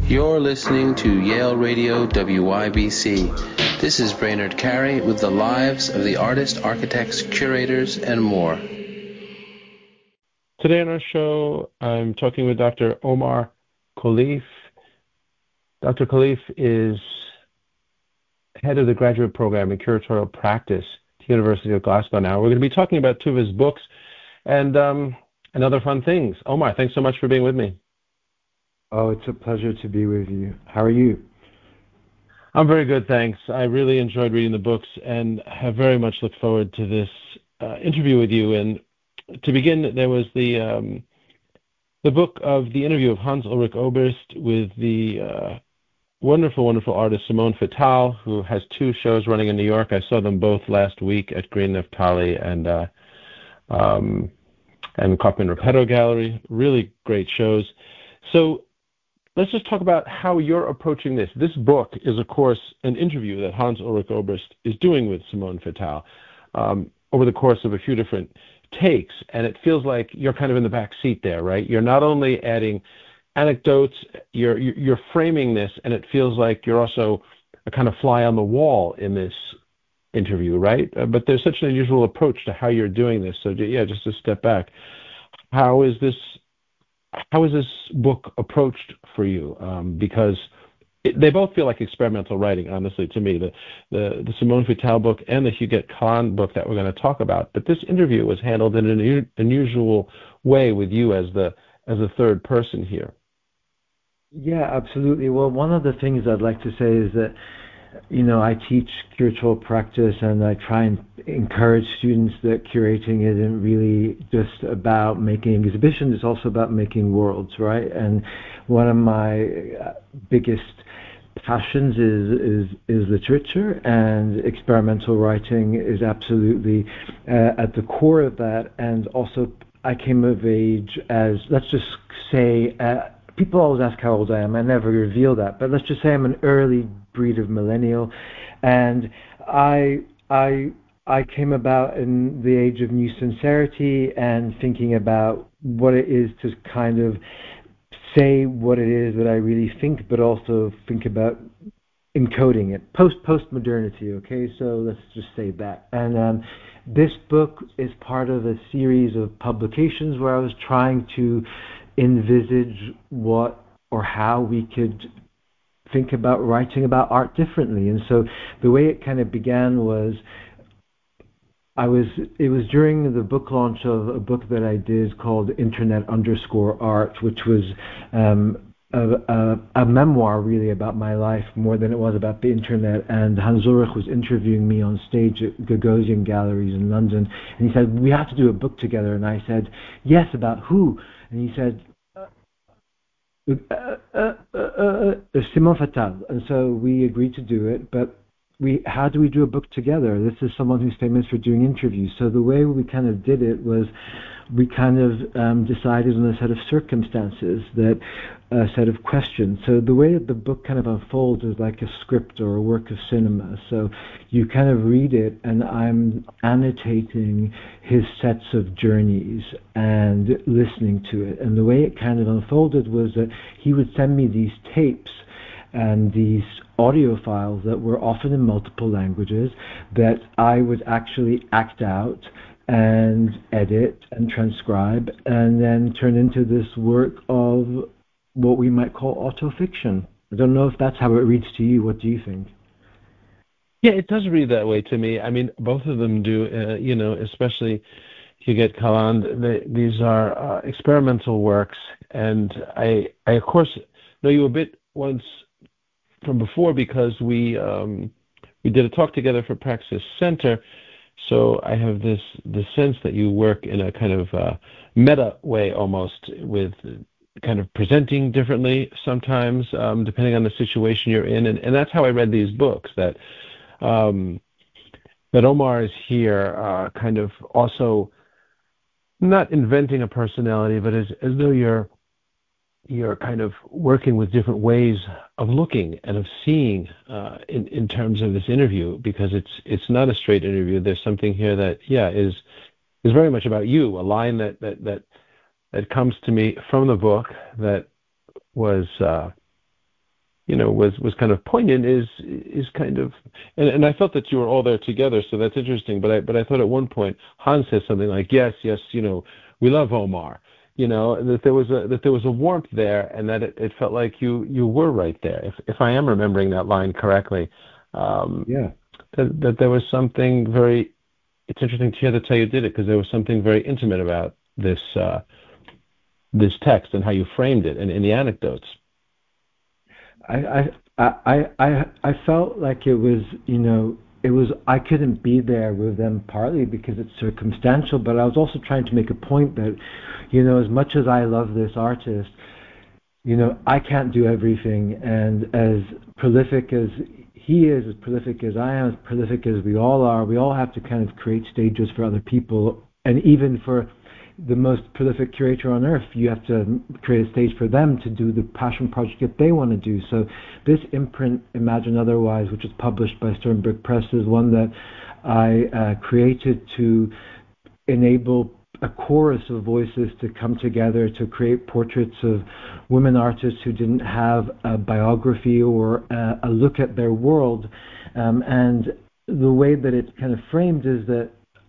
You're listening to Yale Radio WYBC. This is Brainerd Carey with the lives of the artists, architects, curators, and more. Today on our show, I'm talking with Dr. Omar Khalif. Dr. Khalif is head of the graduate program in curatorial practice at the University of Glasgow now. We're going to be talking about two of his books and other fun things. Omar, thanks so much for being with me. Oh, it's a pleasure to be with you. How are you? I'm very good, thanks. I really enjoyed reading the books and have very much looked forward to this interview with you. And to begin, there was the book of the interview of Hans Ulrich Oberst with the wonderful, wonderful artist Simone Fattal, who has two shows running in New York. I saw them both last week at Green Naftali and Kaufman Repetto Gallery. Really great shows. So let's just talk about how you're approaching this. This book is, of course, an interview that Hans Ulrich Oberst is doing with Simone Fattal over the course of a few different takes, and it feels like you're kind of in the back seat there, right? You're not only adding anecdotes, you're framing this, and it feels like you're also a kind of fly on the wall in this interview, right? But there's such an unusual approach to how you're doing this. So yeah, just to step back, how is this book approached for you? Because they both feel like experimental writing, honestly, to me, the Simone Fattal book and the Huguette Kahn book that we're going to talk about. But this interview was handled in an unusual way with you as a third person here. Yeah, absolutely. Well, one of the things I'd like to say is that, I teach curatorial practice, and I try and encourage students that curating isn't really just about making exhibitions, it's also about making worlds, right? And one of my biggest passions is literature, and experimental writing is absolutely at the core of that. And also, I came of age as, let's just say, people always ask how old I am. I never reveal that, but let's just say I'm an early breed of millennial, and I came about in the age of new sincerity and thinking about what it is to kind of say what it is that I really think, but also think about encoding it. Postmodernity, okay? So let's just say that. And this book is part of a series of publications where I was trying to envisage what or how we could think about writing about art differently. And so the way it kind of began was it was during the book launch of a book that I did called Internet_Art, which was a memoir really about my life more than it was about the internet. And Hans Ulrich was interviewing me on stage at Gagosian Galleries in London, and he said, we have to do a book together. And I said, yes, about who? And he said, Simone Fattal. And so we agreed to do it, but how do we do a book together? This is someone who's famous for doing interviews. So the way we kind of did it was we kind of decided on a set of circumstances, a set of questions. So the way that the book kind of unfolds is like a script or a work of cinema. So you kind of read it, and I'm annotating his sets of journeys and listening to it. And the way it kind of unfolded was that he would send me these tapes and these audio files that were often in multiple languages that I would actually act out and edit and transcribe and then turn into this work of what we might call autofiction. I don't know if that's how it reads to you. What do you think? Yeah, it does read that way to me. I mean, both of them do, especially Huguette Kahn. These are experimental works, and I of course know you a bit once from before because we did a talk together for Praxis Center. So I have the sense that you work in a kind of meta way almost, with kind of presenting differently sometimes, depending on the situation you're in. And that's how I read these books, that Omar is here kind of also not inventing a personality, but as though you're kind of working with different ways of looking and of seeing in terms of this interview, because it's not a straight interview. There's something here that is very much about you. A line that comes to me from the book that was was kind of poignant is kind of, and I felt that you were all there together, so that's interesting. But I thought at one point Hans said something like, yes, we love Omar, that there was a warmth there, and that it felt like you were right there. If I am remembering that line correctly, Yeah. that there was something very. It's interesting to hear that's how you did it, because there was something very intimate about this text and how you framed it and in the anecdotes. I felt like it was, I couldn't be there with them partly because it's circumstantial, but I was also trying to make a point that, as much as I love this artist, I can't do everything, and as prolific as he is, as prolific as I am, as prolific as we all are, we all have to kind of create stages for other people, and even for the most prolific curator on earth, you have to create a stage for them to do the passion project that they want to do. So this imprint, Imagine Otherwise, which is published by Sternberg Press, is one that I created to enable a chorus of voices to come together to create portraits of women artists who didn't have a biography or a look at their world. And the way that it's kind of framed is that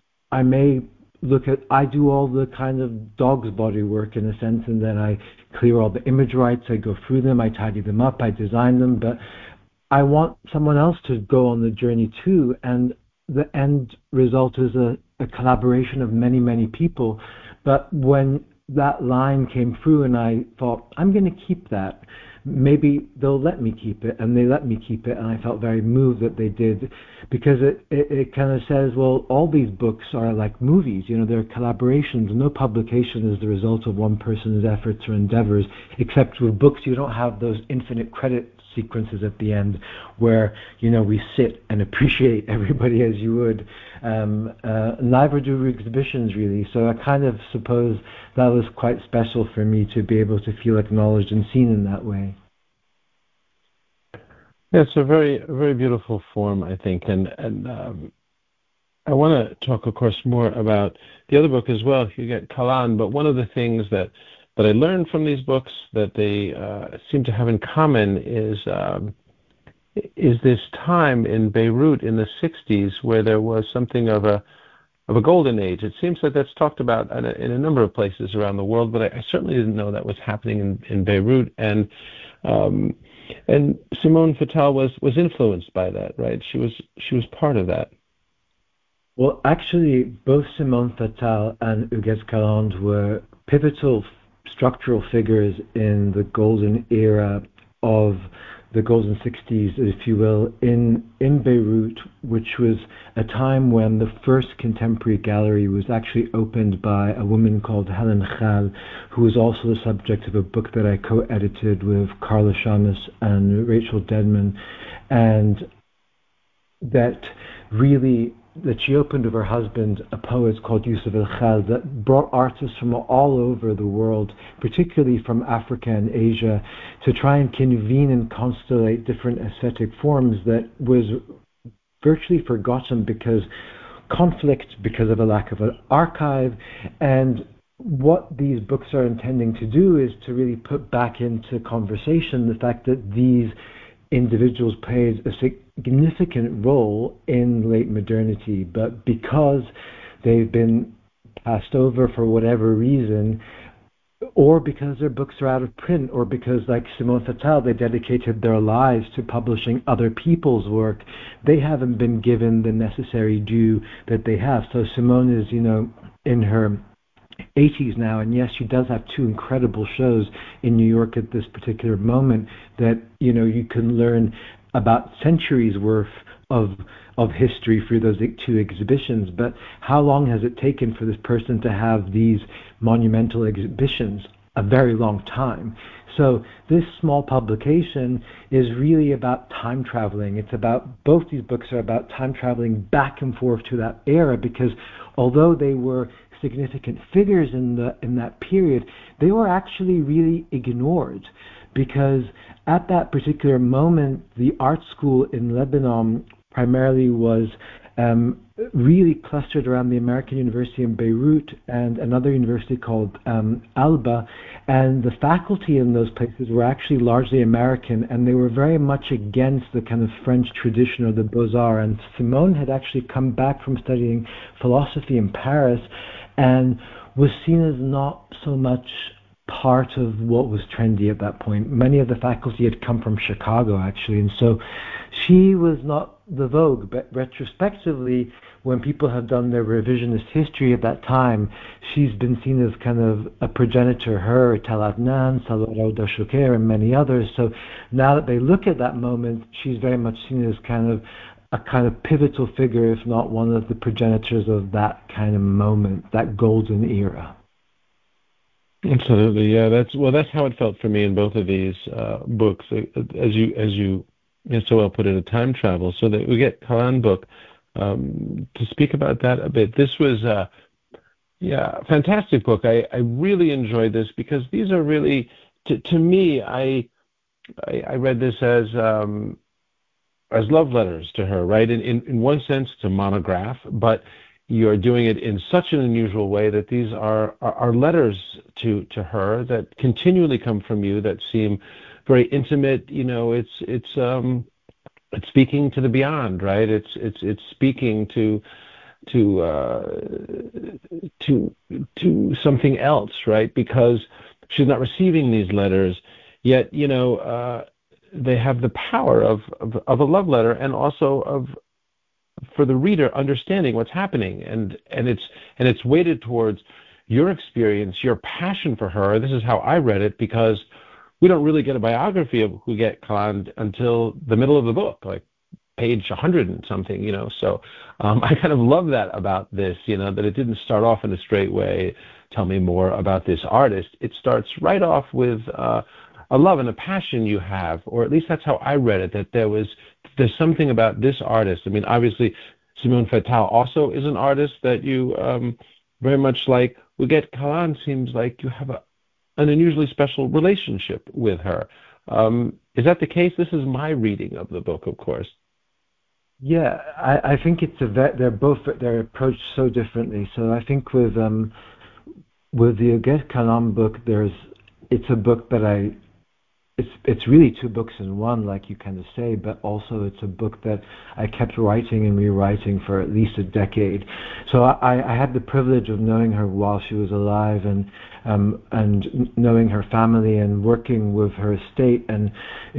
I do all the kind of dog's body work in a sense, and then I clear all the image rights, I go through them, I tidy them up, I design them, but I want someone else to go on the journey too, and the end result is a collaboration of many, many people. But when that line came through and I thought, I'm going to keep that, maybe they'll let me keep it, and they let me keep it, and I felt very moved that they did, because it kind of says, well, all these books are like movies, they're collaborations. No publication is the result of one person's efforts or endeavors, except with books you don't have those infinite credit sequences at the end where we sit and appreciate everybody as you would. Neither do exhibitions really, so I kind of suppose that was quite special for me to be able to feel acknowledged and seen in that way. Yeah, it's a very, very beautiful form, I think, and I want to talk, of course, more about the other book as well, Huguette Caland. But one of the things that I learned from these books that they seem to have in common is this time in Beirut in the 60s where there was something of a golden age. It seems that that's talked about in a number of places around the world, but I certainly didn't know that was happening in Beirut. And Simone Fattal was influenced by that, right? She was part of that. Well, actually, both Simone Fattal and Huguette Caland were pivotal structural figures in the golden era of the golden 60s, if you will, in Beirut, which was a time when the first contemporary gallery was actually opened by a woman called Helen Khal, who was also the subject of a book that I co-edited with Carla Shamus and Rachel Dedman, and that she opened with her husband, a poet called Yusuf El-Khal, that brought artists from all over the world, particularly from Africa and Asia, to try and convene and constellate different aesthetic forms that was virtually forgotten because of a lack of an archive. And what these books are intending to do is to really put back into conversation the fact that these individuals played a significant role in late modernity, but because they've been passed over for whatever reason, or because their books are out of print, or because, like Simone Fattal, they dedicated their lives to publishing other people's work, they haven't been given the necessary due that they have. So Simone is, in her 80s now, and yes, she does have two incredible shows in New York at this particular moment that you can learn about centuries worth of history through those two exhibitions. But how long has it taken for this person to have these monumental exhibitions? A very long time. So this small publication is really about time traveling. It's about, both these books are about time traveling back and forth to that era, because although they were significant figures in that period, they were actually really ignored, because at that particular moment, the art school in Lebanon primarily was really clustered around the American University in Beirut and another university called Alba. And the faculty in those places were actually largely American, and they were very much against the kind of French tradition or the Beaux-Arts. And Simone had actually come back from studying philosophy in Paris and was seen as not so much part of what was trendy at that point. Many of the faculty had come from Chicago, actually, and so she was not the vogue. But retrospectively, when people have done their revisionist history at that time, she's been seen as kind of a progenitor, her, Tal Adnan, Salvador da Choquer, and many others. So now that they look at that moment, she's very much seen as kind of a kind of pivotal figure, if not one of the progenitors of that kind of moment, that golden era. Absolutely, yeah. That's how it felt for me in both of these books, as you so well put it, a time travel. So that we get Kalan book to speak about that a bit. This was a fantastic book. I really enjoyed this because these are really, to me, I read this as love letters to her, right? In one sense, it's a monograph, but you're doing it in such an unusual way that these are letters to her that continually come from you, that seem very intimate. You know, it's speaking to the beyond, right? It's speaking to something else, right? Because she's not receiving these letters, yet they have the power of a love letter, and also for the reader understanding what's happening, and it's weighted towards your experience, your passion for her. This is how I read it, because we don't really get a biography of Huguette Kalan until the middle of the book, like page 100 and something, So I kind of love that about this, that it didn't start off in a straight way. Tell me more about this artist. It starts right off with a love and a passion you have, or at least that's how I read it, that there's something about this artist. I mean, obviously, Simone Fattal also is an artist that you very much like. Huguette Kalan seems like you have an unusually special relationship with her. Is that the case? This is my reading of the book, of course. Yeah, I think they're approached so differently. So I think with the Huguette Kalan book, it's a book that it's really two books in one, like you kind of say, but also it's a book that I kept writing and rewriting for at least a decade. So I had the privilege of knowing her while she was alive, and knowing her family and working with her estate, and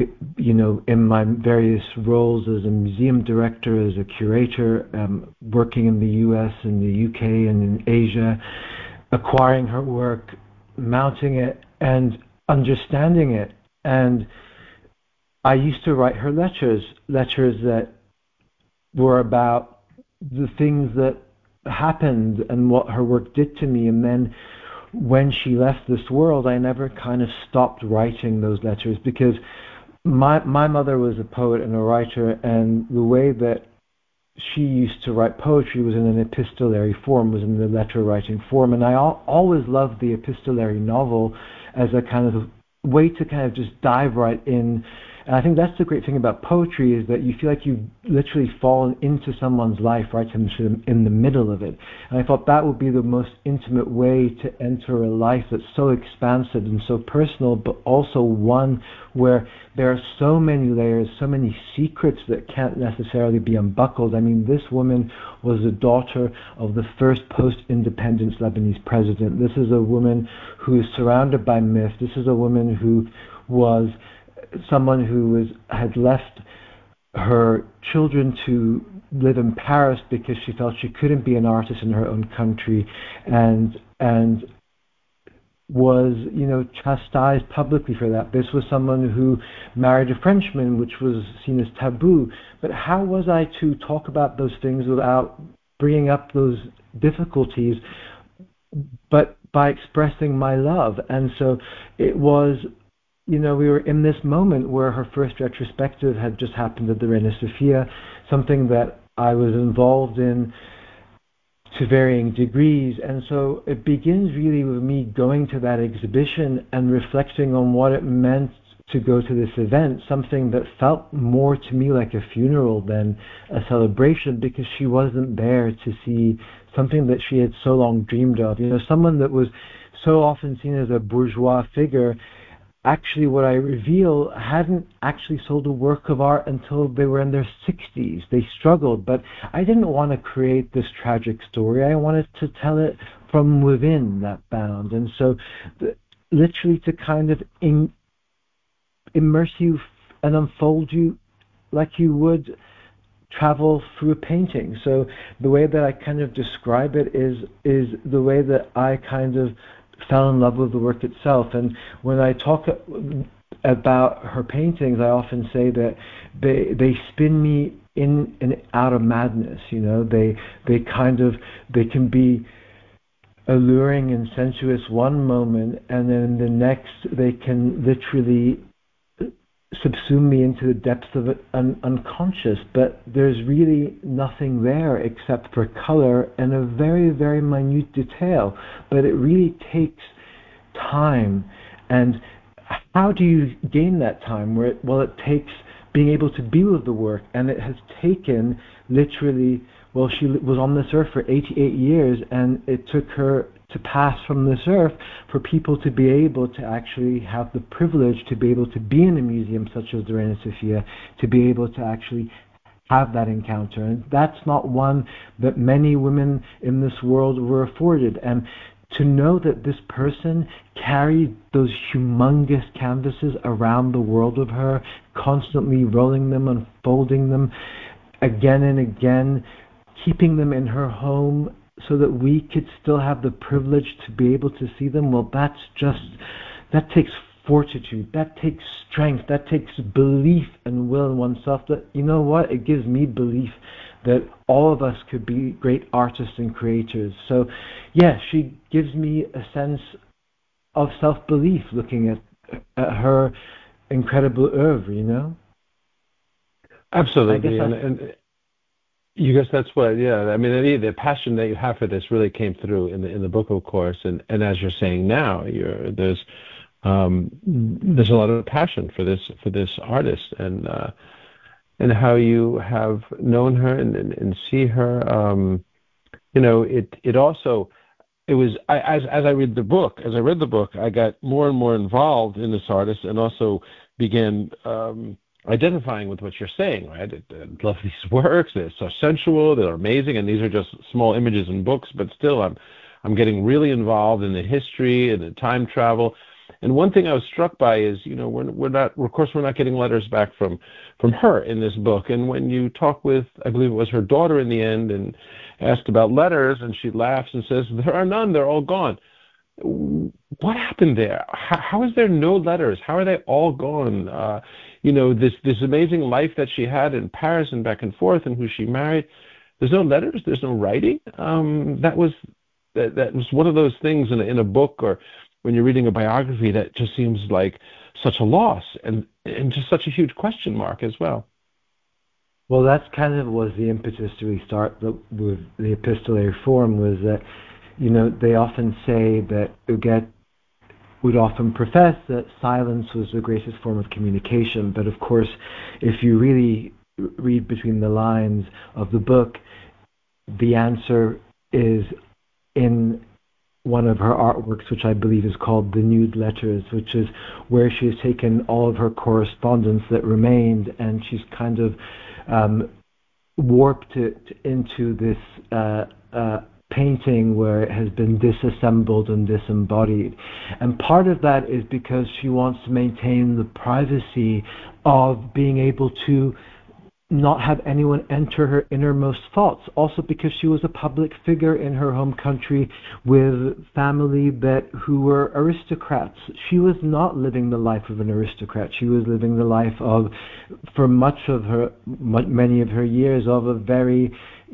in my various roles as a museum director, as a curator, working in the US and the UK and in Asia, acquiring her work, mounting it, and understanding it. And I used to write her letters that were about the things that happened and what her work did to me. And then when she left this world, I never kind of stopped writing those letters, because my mother was a poet and a writer, and the way that she used to write poetry was in an epistolary form, was in the letter writing form. And I always loved the epistolary novel as a kind of way to kind of just dive right in. And I think that's the great thing about poetry, is that you feel like you've literally fallen into someone's life right in the middle of it. And I thought that would be the most intimate way to enter a life that's so expansive and so personal, but also one where there are so many layers, so many secrets that can't necessarily be unbuckled. I mean, this woman was the daughter of the first post-independence Lebanese president. This is a woman who is surrounded by myth. This is a woman who was someone who had left her children to live in Paris because she felt she couldn't be an artist in her own country, and was chastised publicly for that. This was someone who married a Frenchman, which was seen as taboo. But how was I to talk about those things without bringing up those difficulties, but by expressing my love? And so it was, we were in this moment where her first retrospective had just happened at the Reina Sofia, something that I was involved in to varying degrees. And so it begins really with me going to that exhibition and reflecting on what it meant to go to this event, something that felt more to me like a funeral than a celebration, because she wasn't there to see something that she had so long dreamed of. Someone that was so often seen as a bourgeois figure, actually what I reveal hadn't actually sold a work of art until they were in their 60s. They struggled, but I didn't want to create this tragic story. I wanted to tell it from within that bound. And so literally to kind of immerse you and unfold you like you would travel through a painting. So the way that I kind of describe it is the way that I kind of fell in love with the work itself. And when I talk about her paintings, I often say that they spin me in and out of madness. They can be alluring and sensuous one moment, and then the next they can literally subsume me into the depths of it unconscious, but there's really nothing there except for color and a very, very minute detail. But it really takes time. And how do you gain that time? Well, it takes being able to be with the work, and it has taken literally, she was on this earth for 88 years, and it took her to pass from this earth for people to be able to actually have the privilege to be able to be in a museum such as the Reina Sofia, to be able to actually have that encounter. And that's not one that many women in this world were afforded. And to know that this person carried those humongous canvases around the world with her, constantly rolling them, unfolding them again and again, keeping them in her home so that we could still have the privilege to be able to see them, well, that takes fortitude, that takes strength, that takes belief and will in oneself. That, it gives me belief that all of us could be great artists and creators. So, yeah, she gives me a sense of self-belief looking at her incredible oeuvre, Absolutely. And you guess that's what, I mean, the passion that you have for this really came through in the book, of course, and as you're saying now, there's a lot of passion for this artist, and how you have known her and see her. It was as I read the book, I got more and more involved in this artist, and also began identifying with what you're saying, right? I love these works. They're so sensual. They're amazing. And these are just small images in books, but still I'm getting really involved in the history and the time travel. And one thing I was struck by is, we're not getting letters back from her in this book. And when you talk with, I believe it was her daughter in the end, and asked about letters, and she laughs and says, there are none. They're all gone. What happened there? How is there no letters? How are they all gone? This amazing life that she had in Paris and back and forth, and who she married. There's no letters. There's no writing. That was one of those things in a book, or when you're reading a biography, that just seems like such a loss and just such a huge question mark as well. Well, that's kind of was the impetus to restart with the epistolary form, was that, they often say that Huguette would often profess that silence was the greatest form of communication. But of course, if you really read between the lines of the book, the answer is in one of her artworks, which I believe is called The Nude Letters, which is where she has taken all of her correspondence that remained, and she's kind of warped it into this painting where it has been disassembled and disembodied. And part of that is because she wants to maintain the privacy of being able to not have anyone enter her innermost thoughts. Also because she was a public figure in her home country with family who were aristocrats. She was not living the life of an aristocrat. She was living the life of, for many of her years, of a very,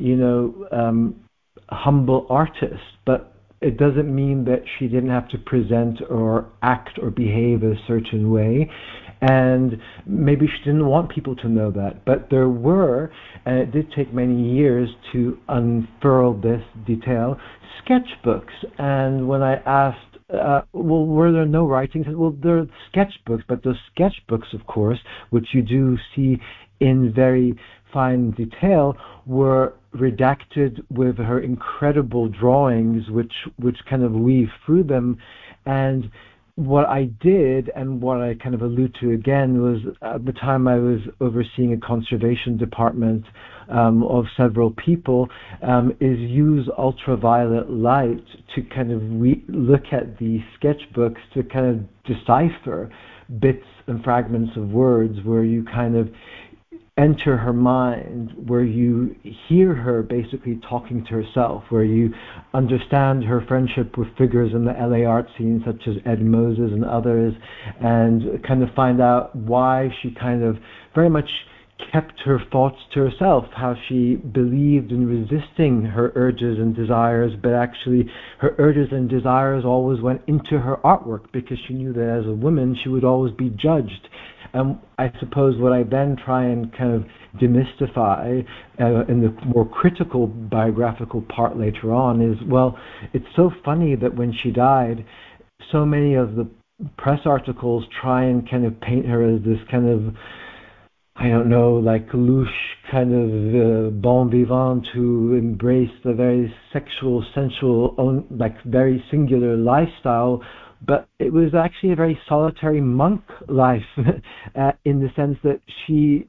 humble artist. But it doesn't mean that she didn't have to present or act or behave a certain way. And maybe she didn't want people to know that. But there were, and it did take many years to unfurl this detail, sketchbooks. And when I asked Well, were there no writings? Well, there are sketchbooks, but those sketchbooks, of course, which you do see in very fine detail, were redacted with her incredible drawings, which kind of weave through them. And what I did, and what I kind of allude to again, was at the time I was overseeing a conservation department of several people, is use ultraviolet light to kind of look at the sketchbooks to kind of decipher bits and fragments of words where you kind of enter her mind, where you hear her basically talking to herself, where you understand her friendship with figures in the LA art scene such as Ed Moses and others, and kind of find out why she kind of very much kept her thoughts to herself, how she believed in resisting her urges and desires, but actually her urges and desires always went into her artwork because she knew that as a woman she would always be judged. And I suppose what I then try and kind of demystify in the more critical biographical part later on is, well, it's so funny that when she died, so many of the press articles try and kind of paint her as this kind of, I don't know, like louche kind of bon vivant who embraced a very sexual, sensual, like very singular lifestyle. But it was actually a very solitary monk life in the sense that she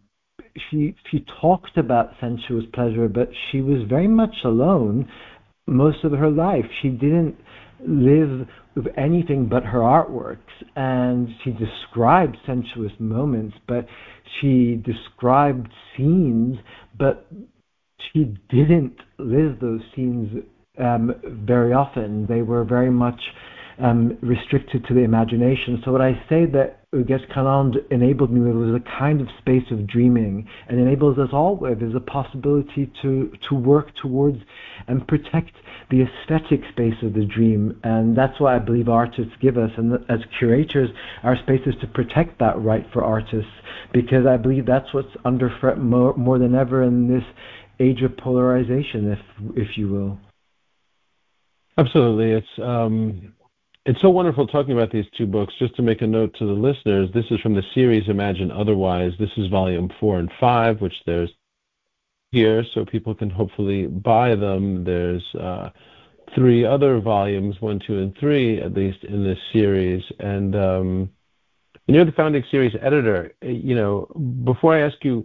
talked about sensuous pleasure, but she was very much alone most of her life. She didn't live with anything but her artworks, and she described sensuous moments, but she described scenes, but she didn't live those scenes very often. They were very much restricted to the imagination. So what I say that Hugues Caland enabled me with was a kind of space of dreaming, and enables us all with is a possibility to work towards and protect the aesthetic space of the dream. And that's what I believe artists give us, and as curators, our space is to protect that right for artists, because I believe that's what's under threat more than ever in this age of polarization, if you will. Absolutely. It's so wonderful talking about these two books. Just to make a note to the listeners, this is from the series Imagine Otherwise. This is volume 4 and 5, which there's here, so people can hopefully buy them. There's 3 other volumes, 1, 2, and 3, at least in this series. And you're the founding series editor. Before I ask you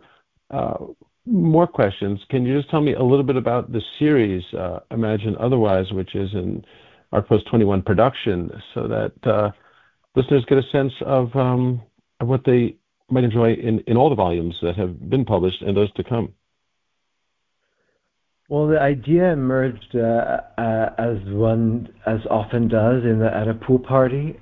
more questions, can you just tell me a little bit about the series Imagine Otherwise, which is in ArtPost 21 production, so that listeners get a sense of what they might enjoy in all the volumes that have been published and those to come? Well, the idea emerged as one as often does at a pool party,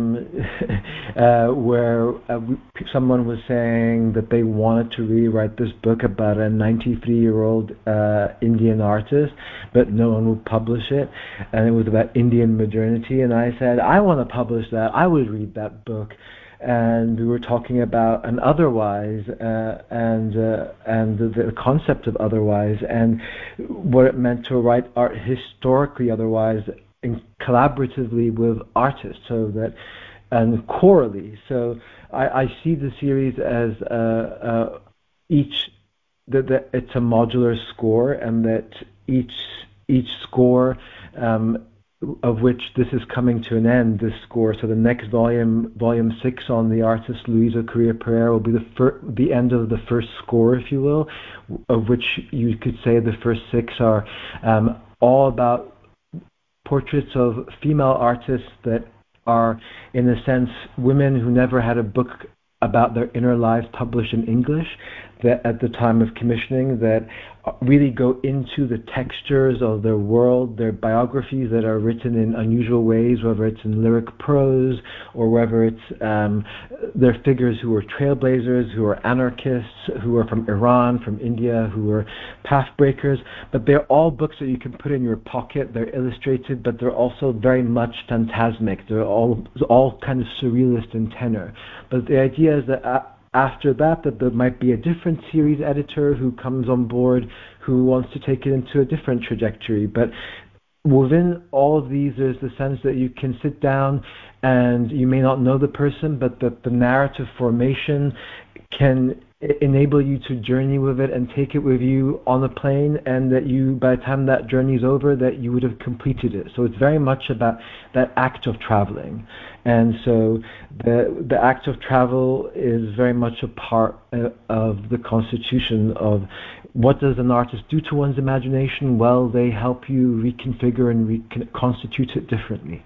where someone was saying that they wanted to rewrite this book about a 93-year-old Indian artist, but no one would publish it, and it was about Indian modernity. And I said, I want to publish that. I would read that book. And we were talking about an otherwise and the concept of otherwise and what it meant to write art historically otherwise collaboratively with artists, so that and chorally. So I see the series as that it's a modular score, and that each score of which this is coming to an end, this score. So the next volume 6 on the artist Luisa Correa Pereira, will be the end of the first score, if you will, of which you could say the first 6 are all about portraits of female artists that are, in a sense, women who never had a book about their inner lives published in English, that at the time of commissioning, that really go into the textures of their world, their biographies that are written in unusual ways, whether it's in lyric prose or whether it's their figures who were trailblazers, who are anarchists, who are from Iran, from India, who are path breakers. But they're all books that you can put in your pocket. They're illustrated, but they're also very much phantasmic. They're all kind of surrealist in tenor. But the idea is that after that there might be a different series editor who comes on board, who wants to take it into a different trajectory. But within all of these, there's the sense that you can sit down and you may not know the person, but that the narrative formation can enable you to journey with it and take it with you on a plane, and that you, by the time that journey's over, that you would have completed it. So it's very much about that act of traveling. And so the act of travel is very much a part of the constitution of what does an artist do to one's imagination? Well, they help you reconfigure and reconstitute it differently.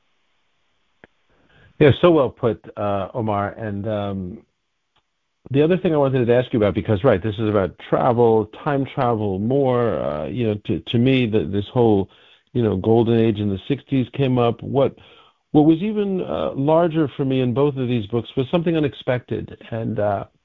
Yeah, so well put, Omar. And the other thing I wanted to ask you about, because right, this is about travel, time travel, more. To me, this whole, golden age in the '60s came up. What was even larger for me in both of these books was something unexpected. And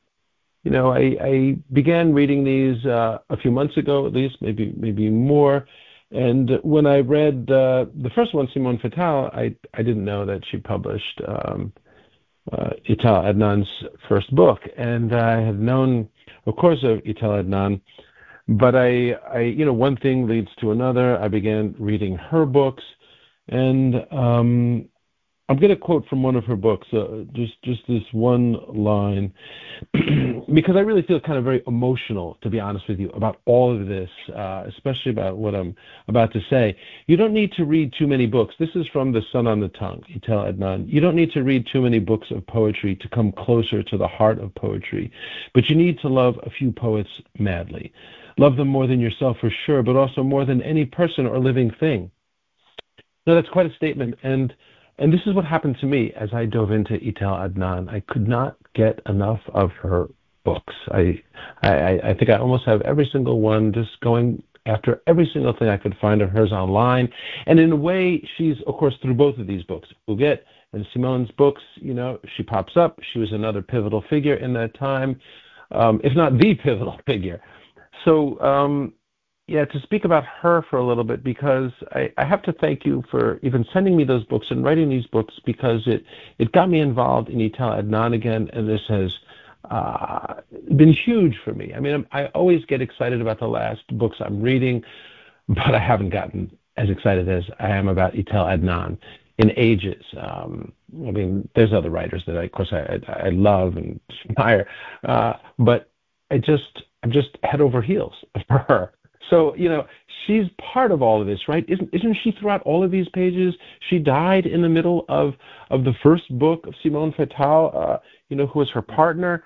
I began reading these a few months ago, at least, maybe more. And when I read the first one, Simone Fattal, I didn't know that she published Ital Adnan's first book, and I had known, of course, of Ital Adnan, but I one thing leads to another. I began reading her books, and I'm going to quote from one of her books, just this one line, because I really feel kind of very emotional, to be honest with you, about all of this, especially about what I'm about to say. You don't need to read too many books. This is from The Sun on the Tongue, Ital Adnan. You don't need to read too many books of poetry to come closer to the heart of poetry, but you need to love a few poets madly. Love them more than yourself for sure, but also more than any person or living thing. Now, that's quite a statement, and this is what happened to me as I dove into Ital Adnan. I could not get enough of her books. I think I almost have every single one, just going after every single thing I could find of hers online. And in a way, she's, of course, through both of these books. Huguette and Simone's books, she pops up. She was another pivotal figure in that time, if not the pivotal figure. So, to speak about her for a little bit, because I have to thank you for even sending me those books and writing these books, because it got me involved in Ital Adnan again, and this has been huge for me. I mean, I always get excited about the last books I'm reading, but I haven't gotten as excited as I am about Ital Adnan in ages. There's other writers that I love and admire, but I'm just head over heels for her. So, she's part of all of this, right? Isn't she throughout all of these pages? She died in the middle of the first book of Simone Fattal, who was her partner.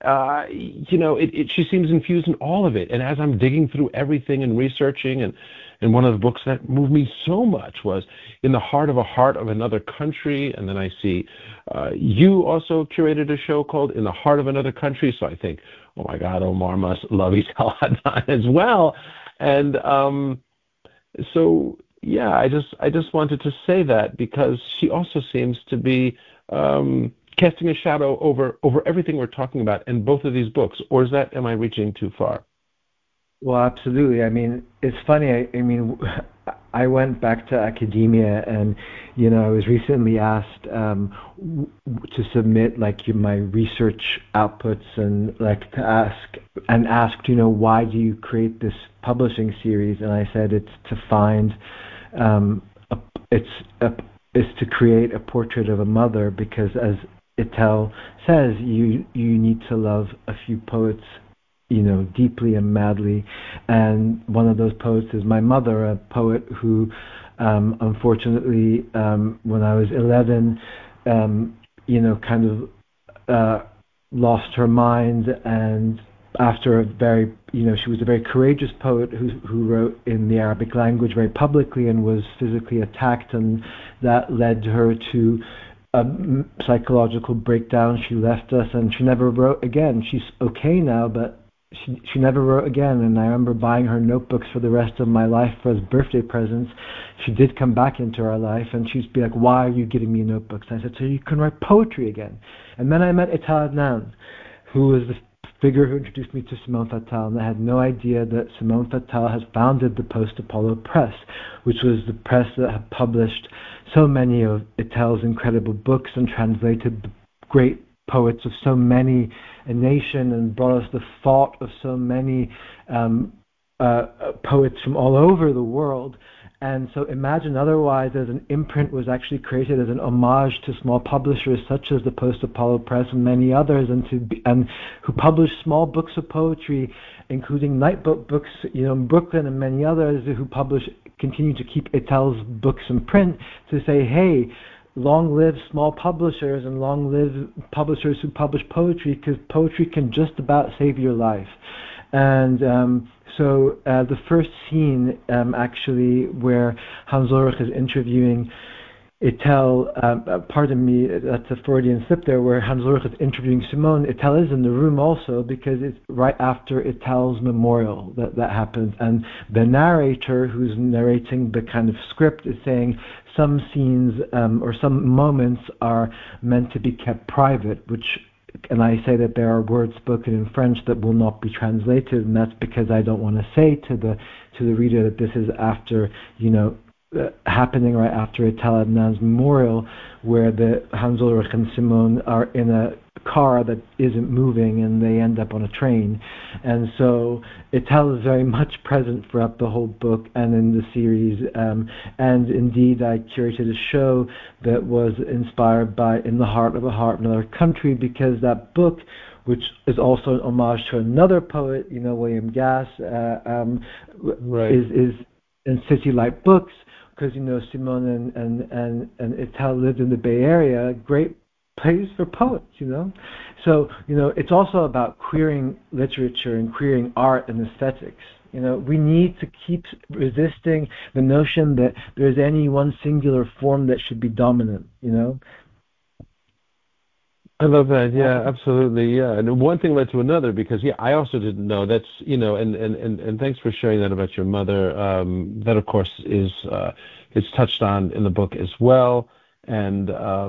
She seems infused in all of it. And as I'm digging through everything and researching, and one of the books that moved me so much was In the Heart of Another Country. And then I see you also curated a show called In the Heart of Another Country. So I think, oh my God, Omar must love Ital Adnan as well. And I just wanted to say that, because she also seems to be casting a shadow over everything we're talking about in both of these books. Or am I reaching too far? Well, absolutely. I mean, it's funny. I went back to academia, and I was recently asked to submit my research outputs, and asked, why do you create this publishing series? And I said it's to find, it's to create a portrait of a mother, because as Ital says, you need to love a few poets, deeply and madly. And one of those poets is my mother, a poet who, unfortunately, when I was 11, lost her mind. And after she was a very courageous poet who wrote in the Arabic language very publicly and was physically attacked, and that led her to a psychological breakdown. She left us, and she never wrote again. She's okay now, but she never wrote again. And I remember buying her notebooks for the rest of my life as birthday presents. She did come back into our life, and she'd be like, why are you giving me notebooks? And I said, so you can write poetry again. And then I met Ital Adnan, who was the figure who introduced me to Simone Fattal, and I had no idea that Simone Fattal has founded the Post-Apollo Press, which was the press that had published so many of Ital's incredible books and translated the great poets of so many a nation, and brought us the thought of so many poets from all over the world. And so imagine otherwise, as an imprint was actually created as an homage to small publishers such as the Post Apollo Press and many others, and who publish small books of poetry, including Nightboat Books, in Brooklyn, and many others who continue to keep Etel's books in print, to say, hey, long live small publishers and long live publishers who publish poetry, because poetry can just about save your life. And so the first scene, actually, where Hans Ulrich is interviewing Etel, pardon me, that's a Freudian slip there, where Hans Ulrich is interviewing Simone. Etel is in the room also, because it's right after Etel's memorial that happens. And the narrator, who's narrating the kind of script, is saying some scenes or some moments are meant to be kept private, and I say that there are words spoken in French that will not be translated, and that's because I don't want to say to the reader that this is after, happening right after Etel Adnan's memorial, where the Hans Ulrich and Simone are in a car that isn't moving and they end up on a train. And so Etel is very much present throughout the whole book and in the series. And indeed, I curated a show that was inspired by In the Heart of Another Country, because that book, which is also an homage to another poet, William Gass, right. is in City Light Books, because Simone and Etel lived in the Bay Area, great place for poets, So it's also about queering literature and queering art and aesthetics. We need to keep resisting the notion that there's any one singular form that should be dominant. I love that. Yeah, absolutely. Yeah, and one thing led to another, because I also didn't know that's and thanks for sharing that about your mother. That of course is touched on in the book as well, and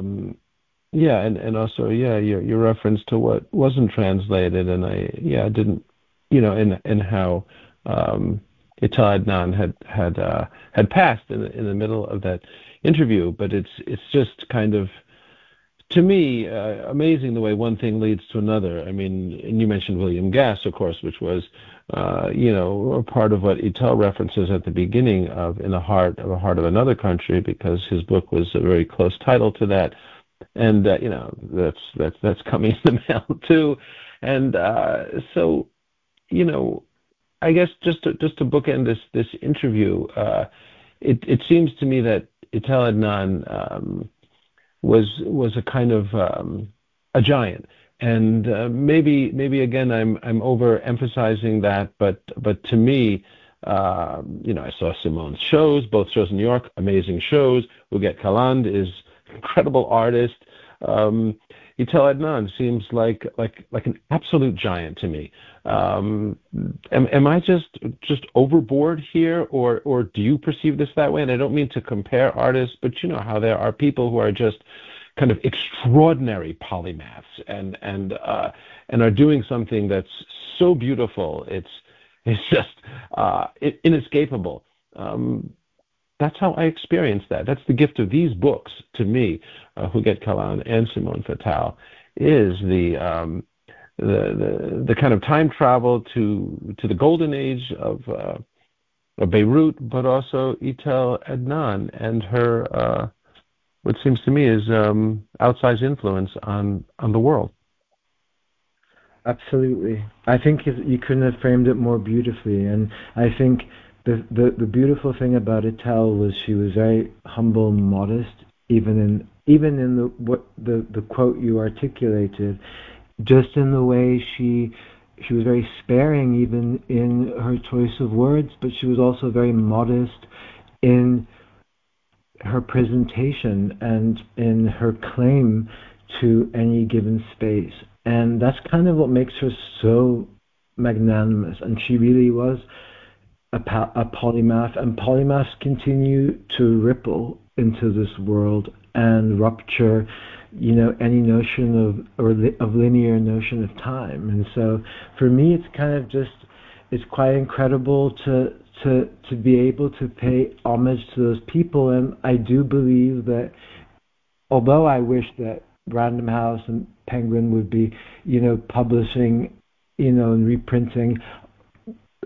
and also your reference to what wasn't translated, and I didn't and how Etel Adnan had passed in the middle of that interview, but it's just kind of, to me, amazing the way one thing leads to another. I mean, and you mentioned William Gass, of course, which was, a part of what Etel references at the beginning of In the Heart of Another Country, because his book was a very close title to that, and that's coming in the mail too, and so, I guess just to bookend this interview, it seems to me that Etel Adnan was a kind of a giant, and maybe again I'm overemphasizing that, but to me, I saw Simone's shows, both shows in New York, amazing shows. Huguette Caland is an incredible artist. Etel Adnan seems like an absolute giant to me. Am I just overboard here, or do you perceive this that way? And I don't mean to compare artists, but you know how there are people who are just kind of extraordinary polymaths and are doing something that's so beautiful. It's just inescapable. That's how I experience that. That's the gift of these books to me, Huguette Caland and Simone Fattal, is the kind of time travel to the golden age of Beirut, but also Etel Adnan and her what seems to me is outsized influence on the world. Absolutely. I think you couldn't have framed it more beautifully, and I think the beautiful thing about Etel was she was very humble and modest, even in the quote you articulated, just in the way she was very sparing even in her choice of words, but she was also very modest in her presentation and in her claim to any given space. And that's kind of what makes her so magnanimous. And she really was a polymath, and polymaths continue to ripple into this world and rupture, any notion of linear notion of time. And so for me, it's kind of it's quite incredible to be able to pay homage to those people. And I do believe that, although I wish that Random House and Penguin would be, publishing, and reprinting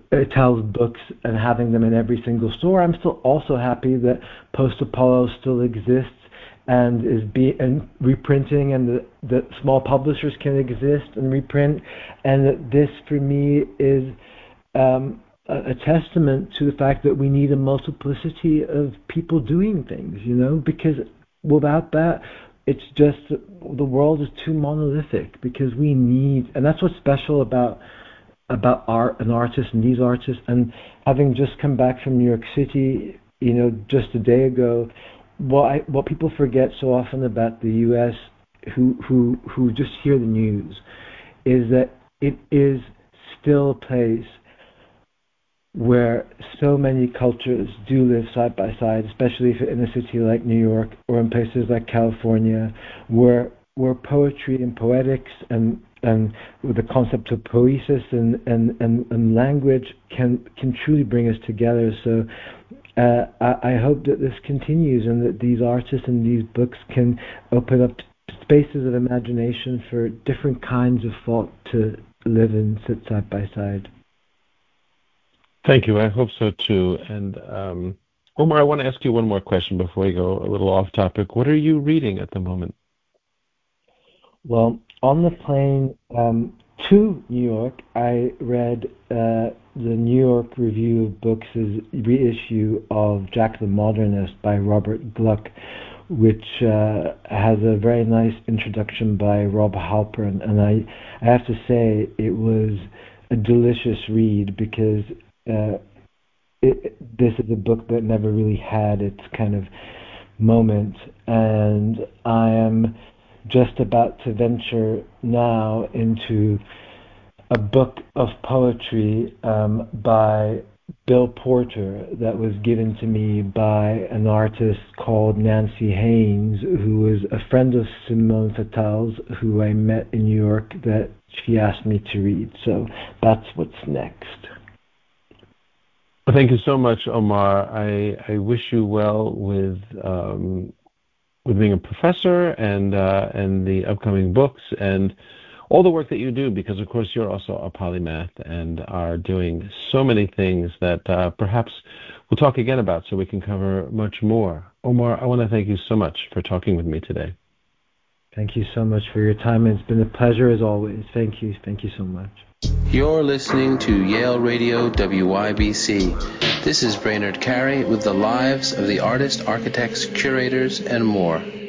Tells books and having them in every single store. I'm still also happy that Post Apollo still exists and is reprinting, and that small publishers can exist and reprint, and that this for me is a testament to the fact that we need a multiplicity of people doing things, because without that, it's just the world is too monolithic, because we need, and that's what's special about art and artists and these artists. And having just come back from New York City, just a day ago, what people forget so often about the U.S. who just hear the news is that it is still a place where so many cultures do live side by side, especially if in a city like New York or in places like California, where poetry and poetics and with the concept of poesis and language can truly bring us together. So I hope that this continues, and that these artists and these books can open up spaces of imagination for different kinds of thought to live and sit side by side. Thank you. I hope so too. And Omar, I want to ask you one more question before we go a little off topic. What are you reading at the moment? Well, on the plane to New York, I read the New York Review of Books' reissue of Jack the Modernist by Robert Gluck, which has a very nice introduction by Rob Halpern. And I have to say it was a delicious read, because this is a book that never really had its kind of moment. And I am just about to venture now into a book of poetry by Bill Porter that was given to me by an artist called Nancy Haynes, who was a friend of Simone Fattal's, who I met in New York, that she asked me to read. So that's what's next. Thank you so much, Omar. I wish you well with being a professor and the upcoming books and all the work that you do, because of course you're also a polymath and are doing so many things that perhaps we'll talk again about, so we can cover much more. Omar, I want to thank you so much for talking with me today. Thank you so much for your time. It's been a pleasure as always. Thank you so much. You're listening to Yale Radio WYBC. This is Brainerd Carey with the lives of the artists, architects, curators, and more.